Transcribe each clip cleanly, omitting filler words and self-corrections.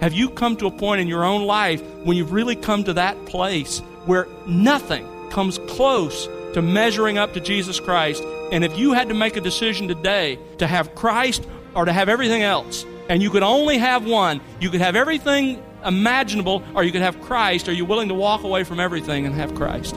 Have you come to a point in your own life when you've really come to that place where nothing comes close to measuring up to Jesus Christ? And if you had to make a decision today to have Christ or to have everything else, and you could only have one, you could have everything imaginable or you could have Christ, are you willing to walk away from everything and have Christ?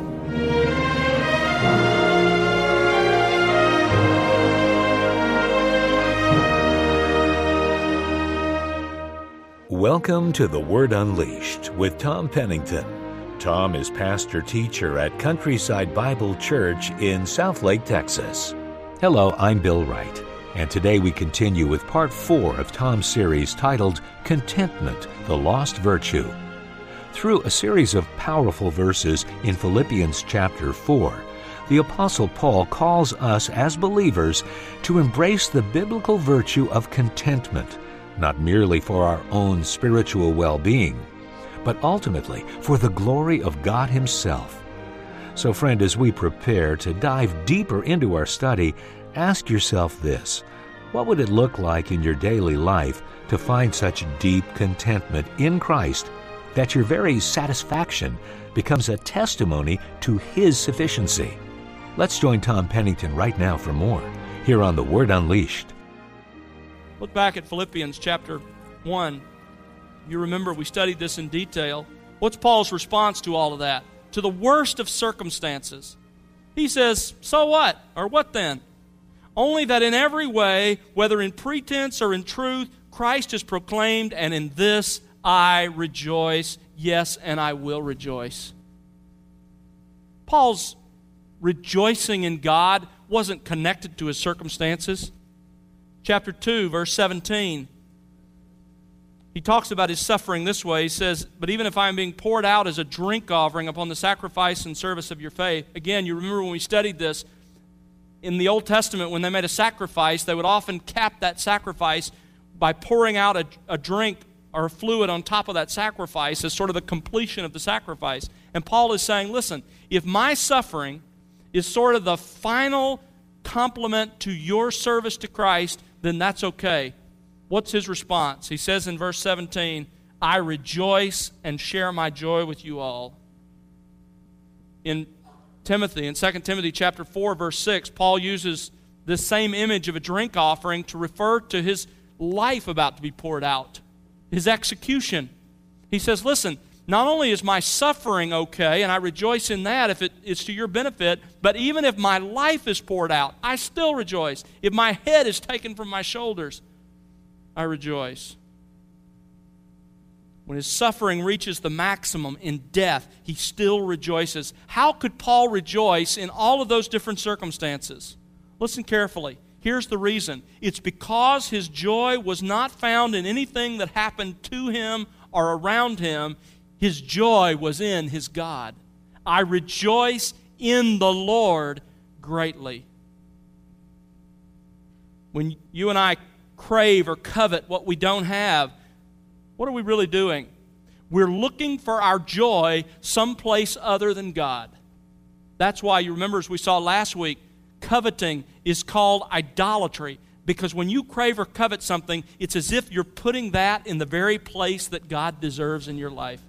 Welcome to The Word Unleashed with Tom Pennington. Tom is pastor-teacher at Countryside Bible Church in Southlake, Texas. Hello, I'm Bill Wright, and today we continue with Part 4 of Tom's series titled Contentment, the Lost Virtue. Through a series of powerful verses in Philippians chapter 4, the Apostle Paul calls us as believers to embrace the biblical virtue of contentment, not merely for our own spiritual well-being, but ultimately for the glory of God Himself. So, friend, as we prepare to dive deeper into our study, ask yourself this: what would it look like in your daily life to find such deep contentment in Christ that your very satisfaction becomes a testimony to His sufficiency? Let's join Tom Pennington right now for more, here on The Word Unleashed. Look back at Philippians chapter 1. You remember we studied this in detail. What's Paul's response to all of that? To the worst of circumstances. He says, so what? Or what then? Only that in every way, whether in pretense or in truth, Christ is proclaimed, and in this I rejoice. Yes, and I will rejoice. Paul's rejoicing in God wasn't connected to his circumstances. Chapter 2, verse 17. He talks about his suffering this way. He says, but even if I am being poured out as a drink offering upon the sacrifice and service of your faith. Again, you remember when we studied this, in the Old Testament, when they made a sacrifice, they would often cap that sacrifice by pouring out a drink or a fluid on top of that sacrifice as sort of the completion of the sacrifice. And Paul is saying, listen, if my suffering is sort of the final complement to your service to Christ, then that's okay. What's his response? He says in verse 17, I rejoice and share my joy with you all. In 2 Timothy chapter 4, verse 6, Paul uses this same image of a drink offering to refer to his life about to be poured out, his execution. He says, listen, not only is my suffering okay, and I rejoice in that if it's to your benefit, but even if my life is poured out, I still rejoice. If my head is taken from my shoulders, I rejoice. When his suffering reaches the maximum in death, he still rejoices. How could Paul rejoice in all of those different circumstances? Listen carefully. Here's the reason. It's because his joy was not found in anything that happened to him or around him. His joy was in his God. I rejoice in the Lord greatly. When you and I crave or covet what we don't have, what are we really doing? We're looking for our joy someplace other than God. That's why, you remember as we saw last week, coveting is called idolatry. Because when you crave or covet something, it's as if you're putting that in the very place that God deserves in your life.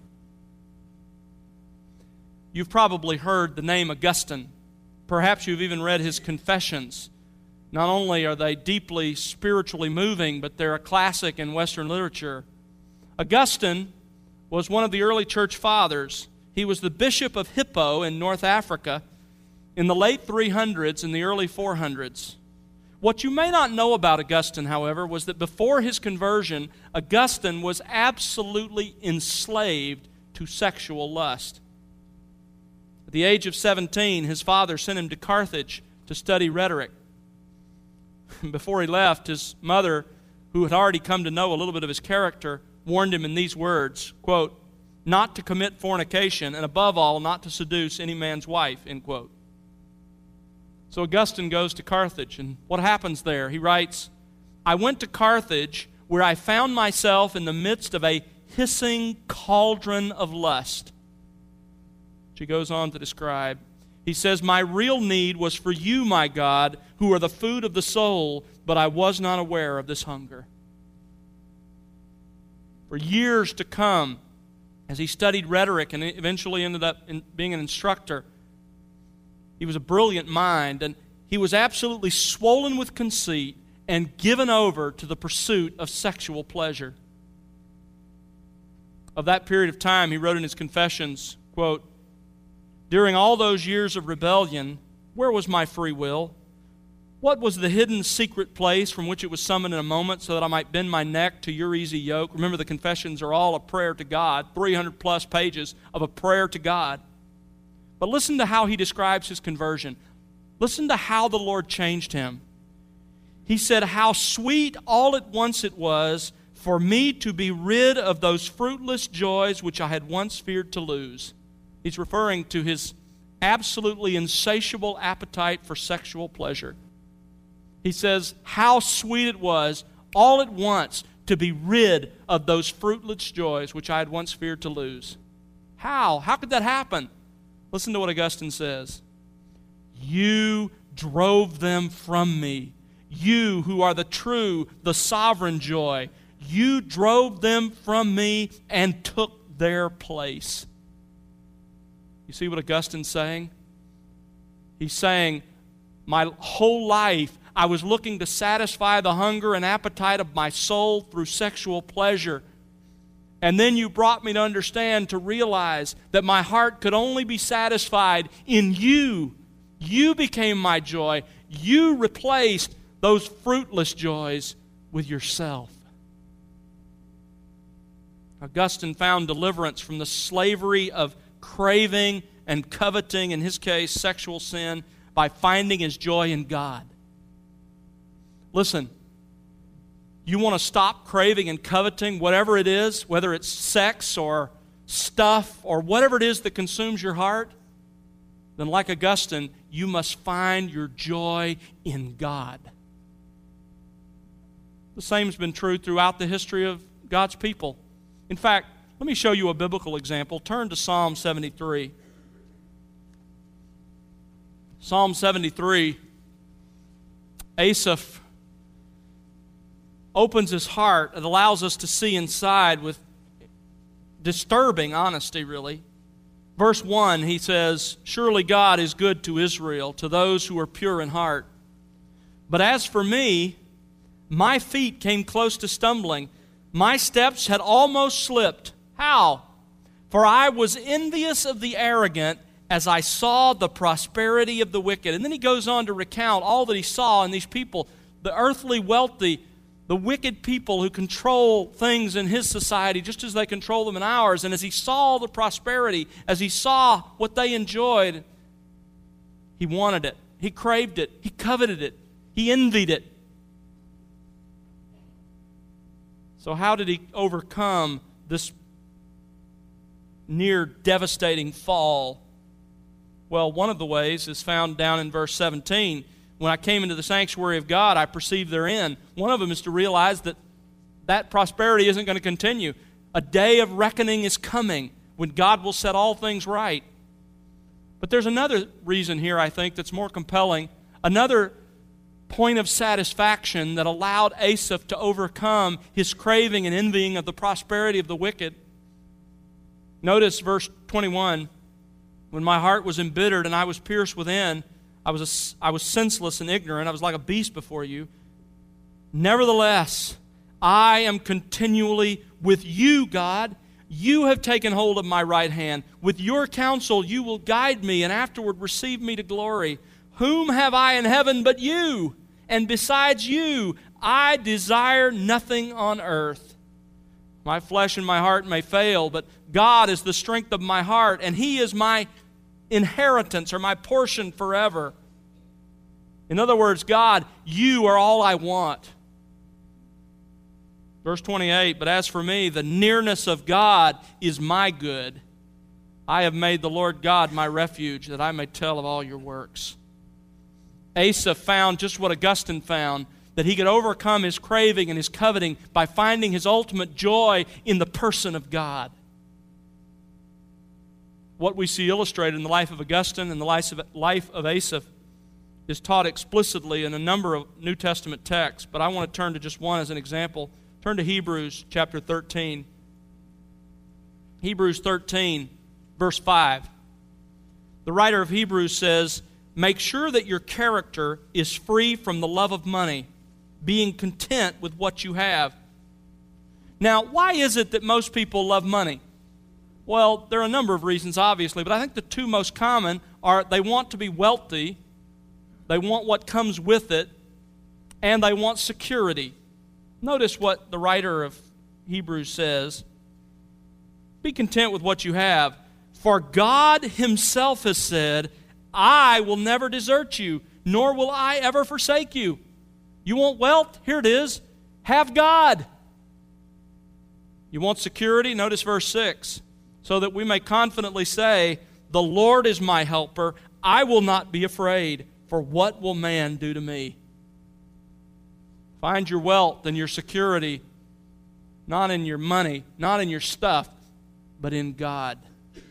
You've probably heard the name Augustine. Perhaps you've even read his Confessions. Not only are they deeply spiritually moving, but they're a classic in Western literature. Augustine was one of the early church fathers. He was the bishop of Hippo in North Africa in the late 300s and the early 400s. What you may not know about Augustine, however, was that before his conversion, Augustine was absolutely enslaved to sexual lust. At the age of 17, his father sent him to Carthage to study rhetoric. Before he left, his mother, who had already come to know a little bit of his character, warned him in these words, quote, not to commit fornication, and above all, not to seduce any man's wife, end quote. So Augustine goes to Carthage, and what happens there? He writes, I went to Carthage, where I found myself in the midst of a hissing cauldron of lust. She goes on to describe, he says, my real need was for you, my God, who are the food of the soul, but I was not aware of this hunger. for years to come as he studied rhetoric and eventually ended up being an instructor. He was a brilliant mind, and he was absolutely swollen with conceit and given over to the pursuit of sexual pleasure. Of that period of time, he wrote in his Confessions, quote, "During all those years of rebellion, where was my free will? What was the hidden secret place from which it was summoned in a moment so that I might bend my neck to your easy yoke?" Remember, the Confessions are all a prayer to God, 300 plus pages of a prayer to God. But listen to how he describes his conversion. Listen to how the Lord changed him. He said, "How sweet all at once it was for me to be rid of those fruitless joys which I had once feared to lose." He's referring to his absolutely insatiable appetite for sexual pleasure. He says, how sweet it was all at once to be rid of those fruitless joys which I had once feared to lose. How? How could that happen? Listen to what Augustine says. "You drove them from me. You who are the true, the sovereign joy. You drove them from me and took their place." You see what Augustine's saying? He's saying, my whole life I was looking to satisfy the hunger and appetite of my soul through sexual pleasure. And then you brought me to understand, to realize that my heart could only be satisfied in you. You became my joy. You replaced those fruitless joys with yourself. Augustine found deliverance from the slavery of craving and coveting, in his case, sexual sin, by finding his joy in God. Listen, you want to stop craving and coveting whatever it is, whether it's sex or stuff or whatever it is that consumes your heart, then like Augustine, you must find your joy in God. The same has been true throughout the history of God's people. In fact, let me show you a biblical example. Turn to Psalm 73. Psalm 73, Asaph opens his heart and allows us to see inside with disturbing honesty, really. Verse 1, he says, "Surely God is good to Israel, to those who are pure in heart. But as for me, my feet came close to stumbling. My steps had almost slipped." How? "For I was envious of the arrogant as I saw the prosperity of the wicked." And then he goes on to recount all that he saw in these people, the earthly wealthy, the wicked people who control things in his society just as they control them in ours. And as he saw the prosperity, as he saw what they enjoyed, he wanted it. He craved it. He coveted it. He envied it. So how did he overcome this near devastating fall? Well, one of the ways is found down in verse 17. "When I came into the sanctuary of God, I perceived their end." One of them is to realize that that prosperity isn't going to continue. A day of reckoning is coming when God will set all things right. But there's another reason here, I think, that's more compelling. Another point of satisfaction that allowed Asaph to overcome his craving and envying of the prosperity of the wicked. Notice verse 21. "When my heart was embittered and I was pierced within, I was senseless and ignorant. I was like a beast before you. Nevertheless, I am continually with you, God. You have taken hold of my right hand. With your counsel you will guide me and afterward receive me to glory. Whom have I in heaven but you? And besides you, I desire nothing on earth. My flesh and my heart may fail, but God is the strength of my heart, and He is my inheritance or my portion forever." In other words, God, you are all I want. Verse 28, "But as for me, the nearness of God is my good. I have made the Lord God my refuge, that I may tell of all your works." Asaph found just what Augustine found, that he could overcome his craving and his coveting by finding his ultimate joy in the person of God. What we see illustrated in the life of Augustine and the life of Asaph is taught explicitly in a number of New Testament texts, but I want to turn to just one as an example. Turn to Hebrews chapter 13. Hebrews 13, verse 5. The writer of Hebrews says, "Make sure that your character is free from the love of money, being content with what you have." Now, why is it that most people love money? Well, there are a number of reasons, obviously, but I think the two most common are they want to be wealthy, they want what comes with it, and they want security. Notice what the writer of Hebrews says. Be content with what you have, for God Himself has said, "I will never desert you, nor will I ever forsake you." You want wealth? Here it is. Have God. You want security? Notice verse 6. So that we may confidently say, "The Lord is my helper. I will not be afraid, for what will man do to me?" Find your wealth and your security, not in your money, not in your stuff, but in God.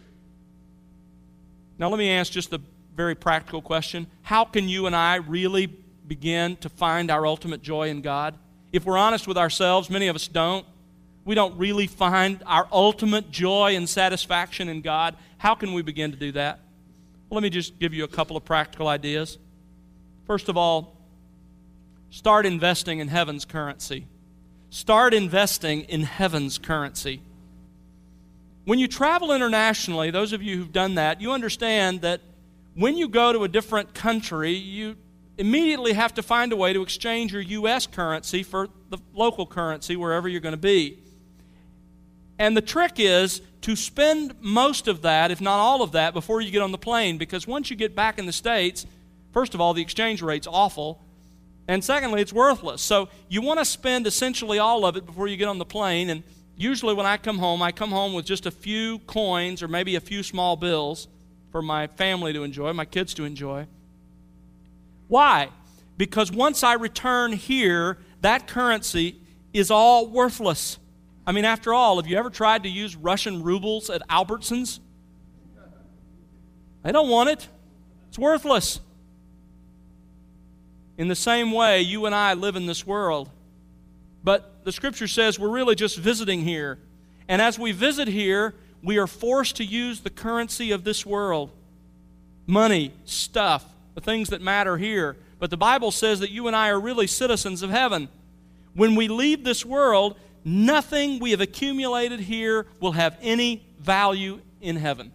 Now let me ask just a very practical question. How can you and I really begin to find our ultimate joy in God? If we're honest with ourselves, many of us don't. We don't really find our ultimate joy and satisfaction in God. How can we begin to do that? Well, let me just give you a couple of practical ideas. First of all, start investing in heaven's currency. Start investing in heaven's currency. When you travel internationally, those of you who've done that, you understand that when you go to a different country, you immediately have to find a way to exchange your U.S. currency for the local currency wherever you're going to be. And the trick is to spend most of that, if not all of that, before you get on the plane, because once you get back in the States, first of all, the exchange rate's awful, and secondly, it's worthless. So you want to spend essentially all of it before you get on the plane, and usually when I come home with just a few coins or maybe a few small bills for my family to enjoy, my kids to enjoy. Why? Because once I return here, that currency is all worthless. I mean, after all, have you ever tried to use Russian rubles at Albertsons? They don't want it. It's worthless. In the same way, you and I live in this world. But the Scripture says we're really just visiting here. And as we visit here, we are forced to use the currency of this world. Money, stuff, the things that matter here. But the Bible says that you and I are really citizens of heaven. When we leave this world, nothing we have accumulated here will have any value in heaven.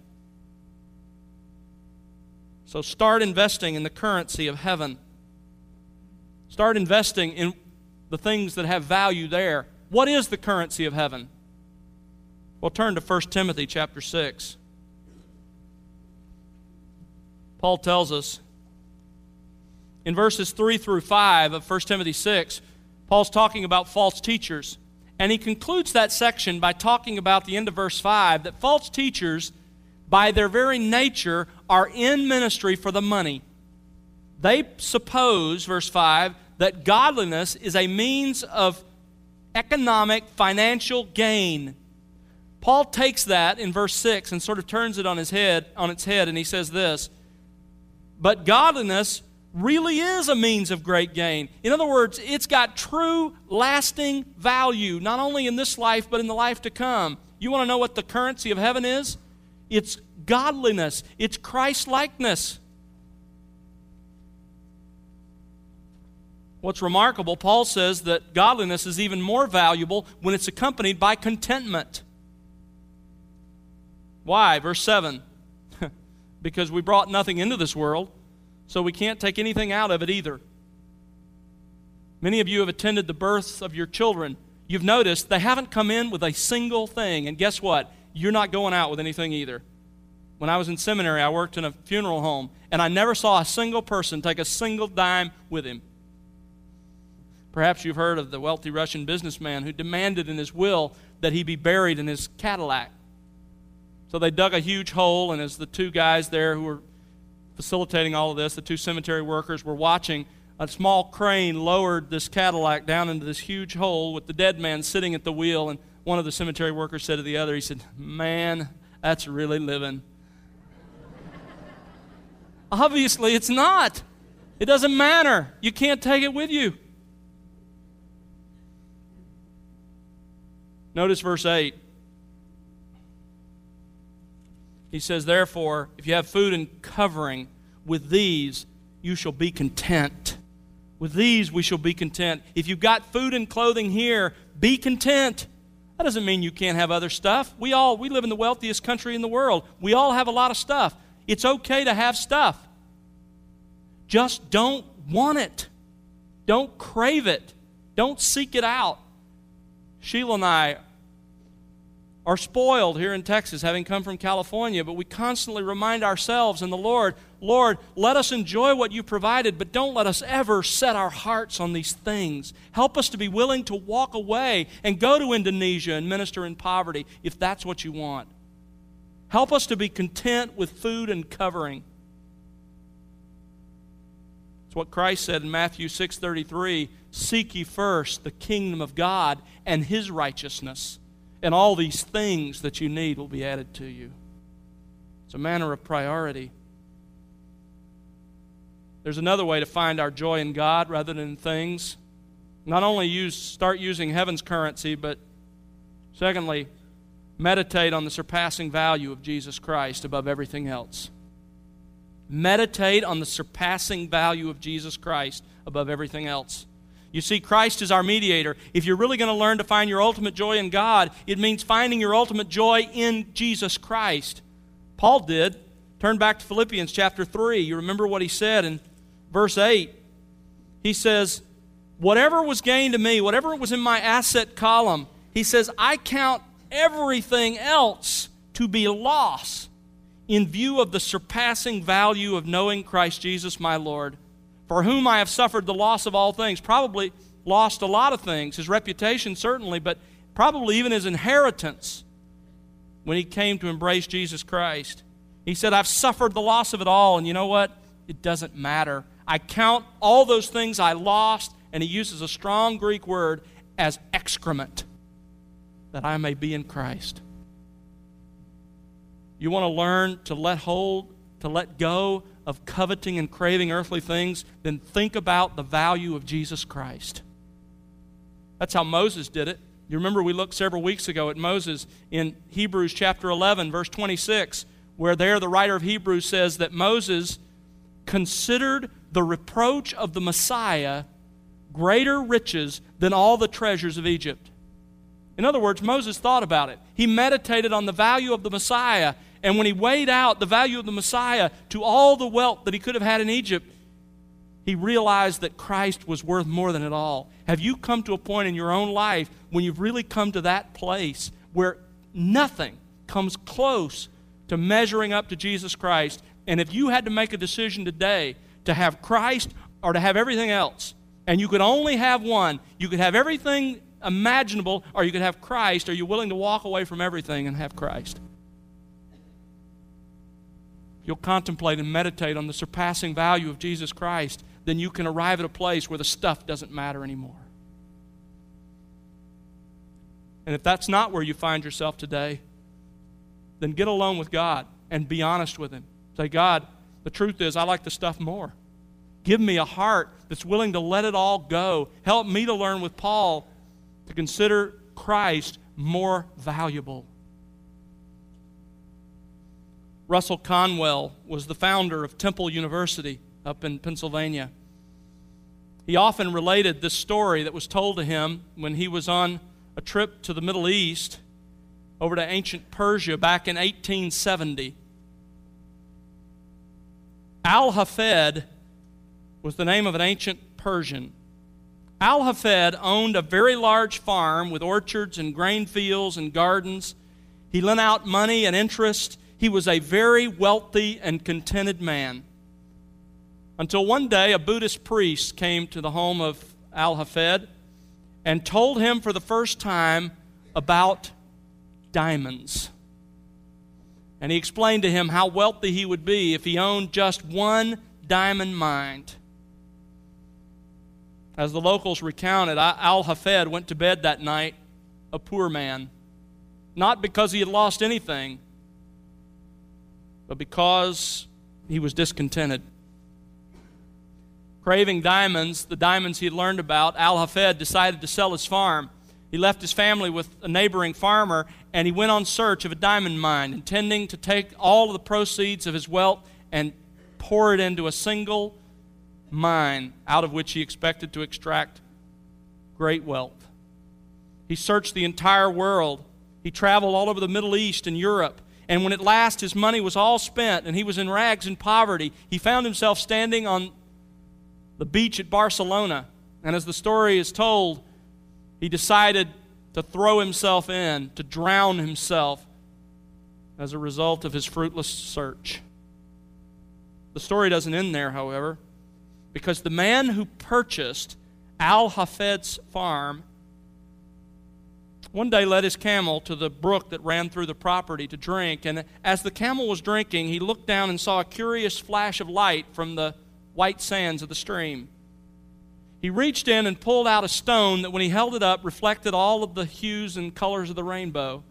So start investing in the currency of heaven. Start investing in the things that have value there. What is the currency of heaven? Well, turn to 1 Timothy chapter 6. Paul tells us in verses 3 through 5 of 1 Timothy 6, Paul's talking about false teachers. And he concludes that section by talking about the end of verse 5, that false teachers, by their very nature, are in ministry for the money. They suppose, verse 5, that godliness is a means of economic, financial gain. Paul takes that in verse 6 and sort of turns it on its head, and he says this, but godliness really is a means of great gain. In other words, it's got true, lasting value, not only in this life, but in the life to come. You want to know what the currency of heaven is? It's godliness. It's Christ-likeness. What's remarkable, Paul says that godliness is even more valuable when it's accompanied by contentment. Why? Verse 7. Because we brought nothing into this world, so we can't take anything out of it either. Many of you have attended the births of your children. You've noticed they haven't come in with a single thing. And guess what? You're not going out with anything either. When I was in seminary, I worked in a funeral home, and I never saw a single person take a single dime with him. Perhaps you've heard of the wealthy Russian businessman who demanded in his will that he be buried in his Cadillac. So they dug a huge hole, and as the two guys there who were facilitating all of this, the two cemetery workers were watching, a small crane lowered this Cadillac down into this huge hole with the dead man sitting at the wheel, and one of the cemetery workers said to the other, he said, "Man, that's really living." Obviously, it's not. It doesn't matter. You can't take it with you. Notice verse 8. He says, therefore, if you have food and covering, with these you shall be content. With these we shall be content. If you've got food and clothing here, be content. That doesn't mean you can't have other stuff. We live in the wealthiest country in the world. We all have a lot of stuff. It's okay to have stuff. Just don't want it. Don't crave it. Don't seek it out. Sheila and I are spoiled here in Texas, having come from California, but we constantly remind ourselves and the Lord, Lord, let us enjoy what you provided, but don't let us ever set our hearts on these things. Help us to be willing to walk away and go to Indonesia and minister in poverty if that's what you want. Help us to be content with food and covering. It's what Christ said in Matthew 6:33, seek ye first the kingdom of God and His righteousness, and all these things that you need will be added to you. It's a matter of priority. There's another way to find our joy in God rather than in things. Not only start using heaven's currency, but secondly, meditate on the surpassing value of Jesus Christ above everything else. Meditate on the surpassing value of Jesus Christ above everything else. You see, Christ is our mediator. If you're really going to learn to find your ultimate joy in God, it means finding your ultimate joy in Jesus Christ. Paul did. Turn back to Philippians chapter 3. You remember what he said in verse 8. He says, whatever was gained to me, whatever was in my asset column, he says, I count everything else to be loss in view of the surpassing value of knowing Christ Jesus my Lord, for whom I have suffered the loss of all things. Probably lost a lot of things, his reputation certainly, but probably even his inheritance when he came to embrace Jesus Christ. He said, I've suffered the loss of it all, and you know what? It doesn't matter. I count all those things I lost, and he uses a strong Greek word, as excrement, that I may be in Christ. You want to learn to let go of coveting and craving earthly things, then think about the value of Jesus Christ. That's how Moses did it. You remember we looked several weeks ago at Moses in Hebrews chapter 11, verse 26, where there the writer of Hebrews says that Moses considered the reproach of the Messiah greater riches than all the treasures of Egypt. In other words, Moses thought about it. He meditated on the value of the Messiah, and when he weighed out the value of the Messiah to all the wealth that he could have had in Egypt, he realized that Christ was worth more than it all. Have you come to a point in your own life when you've really come to that place where nothing comes close to measuring up to Jesus Christ? And if you had to make a decision today to have Christ or to have everything else, and you could only have one, you could have everything imaginable, or you could have Christ, are you willing to walk away from everything and have Christ? If you'll contemplate and meditate on the surpassing value of Jesus Christ, then you can arrive at a place where the stuff doesn't matter anymore. And if that's not where you find yourself today, then get alone with God and be honest with Him. Say, God, the truth is I like the stuff more. Give me a heart that's willing to let it all go. Help me to learn with Paul to consider Christ more valuable. Russell Conwell was the founder of Temple University up in Pennsylvania. He often related this story that was told to him when he was on a trip to the Middle East over to ancient Persia back in 1870. Al-Hafed was the name of an ancient Persian. Al-Hafed owned a very large farm with orchards and grain fields and gardens. He lent out money and interest. He was a very wealthy and contented man. Until one day a Buddhist priest came to the home of Al-Hafed and told him for the first time about diamonds. And he explained to him how wealthy he would be if he owned just one diamond mine. As the locals recounted, Al-Hafed went to bed that night a poor man, not because he had lost anything, but because he was discontented. Craving diamonds, the diamonds he had learned about, Al-Hafed decided to sell his farm. He left his family with a neighboring farmer, and he went on search of a diamond mine, intending to take all of the proceeds of his wealth and pour it into a single mine out of which he expected to extract great wealth. He searched the entire world. He traveled all over the Middle East and Europe. And when at last his money was all spent and he was in rags and poverty, he found himself standing on the beach at Barcelona. And as the story is told, he decided to throw himself in, to drown himself as a result of his fruitless search. The story doesn't end there, however, because the man who purchased Al-Hafed's farm one day led his camel to the brook that ran through the property to drink, and as the camel was drinking, he looked down and saw a curious flash of light from the white sands of the stream. He reached in and pulled out a stone that, when he held it up, reflected all of the hues and colors of the rainbow.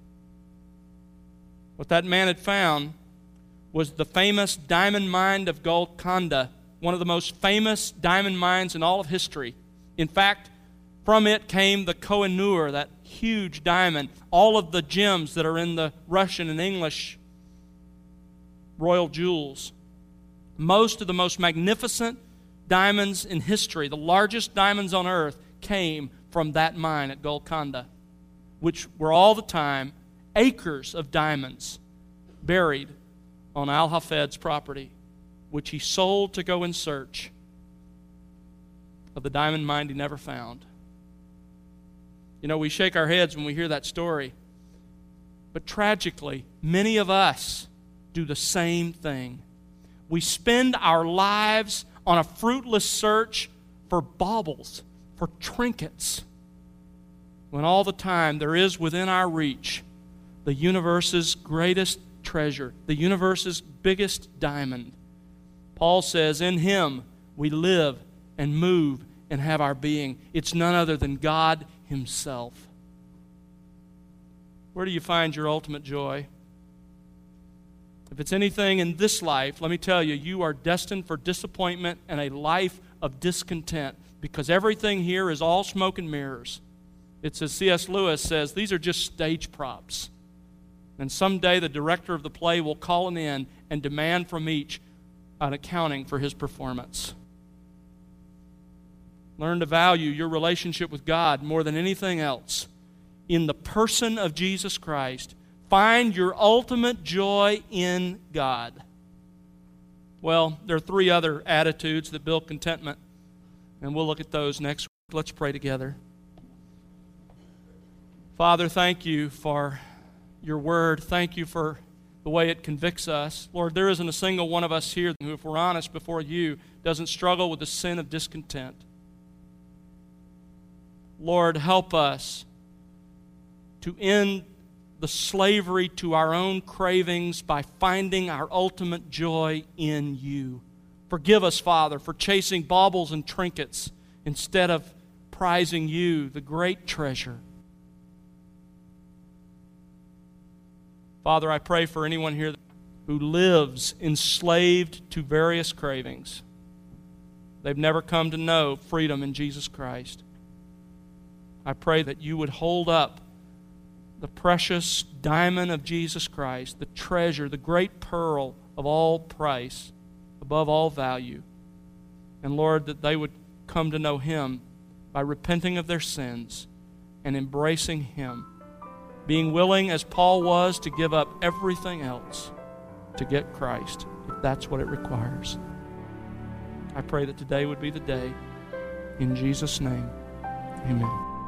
What that man had found was the famous diamond mine of Golconda, one of the most famous diamond mines in all of history. In fact, from it came the Koh-i-Noor, that huge diamond, all of the gems that are in the Russian and English royal jewels. Most of the most magnificent diamonds in history, the largest diamonds on earth, came from that mine at Golconda, which were all the time acres of diamonds buried on Al-Hafed's property, which he sold to go in search of the diamond mine he never found. You know, we shake our heads when we hear that story. But tragically, many of us do the same thing. We spend our lives on a fruitless search for baubles, for trinkets, when all the time there is within our reach the universe's greatest treasure, the universe's biggest diamond. Paul says, in Him we live and move and have our being. It's none other than God Himself. Where do you find your ultimate joy? If it's anything in this life, let me tell you, you are destined for disappointment and a life of discontent, because everything here is all smoke and mirrors. It's as C.S. Lewis says, these are just stage props. And someday the director of the play will call an end and demand from each an accounting for his performance. Learn to value your relationship with God more than anything else. In the person of Jesus Christ, find your ultimate joy in God. Well, there are three other attitudes that build contentment, and we'll look at those next week. Let's pray together. Father, thank you for your word. Thank you for the way it convicts us. Lord, there isn't a single one of us here who, if we're honest before you, doesn't struggle with the sin of discontent. Lord, help us to end the slavery to our own cravings by finding our ultimate joy in you. Forgive us, Father, for chasing baubles and trinkets instead of prizing you, the great treasure. Father, I pray for anyone here who lives enslaved to various cravings. They've never come to know freedom in Jesus Christ. I pray that you would hold up the precious diamond of Jesus Christ, the treasure, the great pearl of all price, above all value. And Lord, that they would come to know Him by repenting of their sins and embracing Him, being willing, as Paul was, to give up everything else to get Christ, if that's what it requires. I pray that today would be the day. In Jesus' name, amen.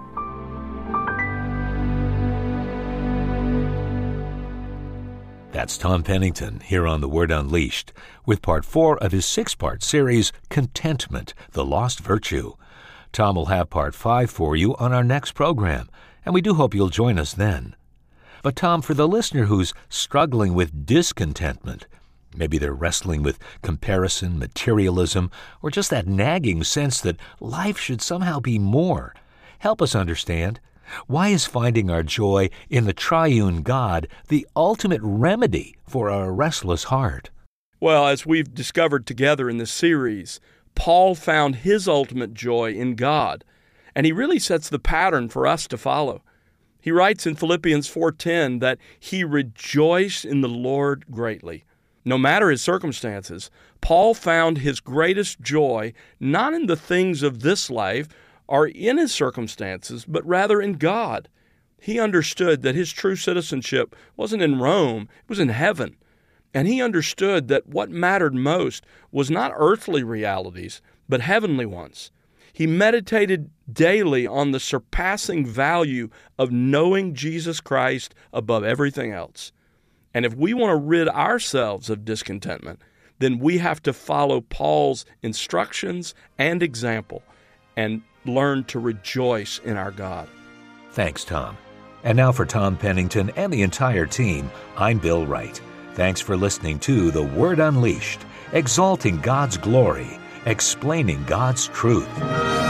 That's Tom Pennington here on The Word Unleashed with part 4 of his 6-part series, Contentment, the Lost Virtue. Tom will have part 5 for you on our next program, and we do hope you'll join us then. But Tom, for the listener who's struggling with discontentment, maybe they're wrestling with comparison, materialism, or just that nagging sense that life should somehow be more, help us understand. Why is finding our joy in the triune God the ultimate remedy for our restless heart? Well, as we've discovered together in this series, Paul found his ultimate joy in God. And he really sets the pattern for us to follow. He writes in Philippians 4:10 that he rejoiced in the Lord greatly. No matter his circumstances, Paul found his greatest joy not in the things of this life or in his circumstances, but rather in God. He understood that his true citizenship wasn't in Rome, it was in heaven. And he understood that what mattered most was not earthly realities, but heavenly ones. He meditated daily on the surpassing value of knowing Jesus Christ above everything else. And if we want to rid ourselves of discontentment, then we have to follow Paul's instructions and example and learn to rejoice in our God. Thanks, Tom. And now for Tom Pennington and the entire team, I'm Bill Wright. Thanks for listening to The Word Unleashed, exalting God's glory, explaining God's truth.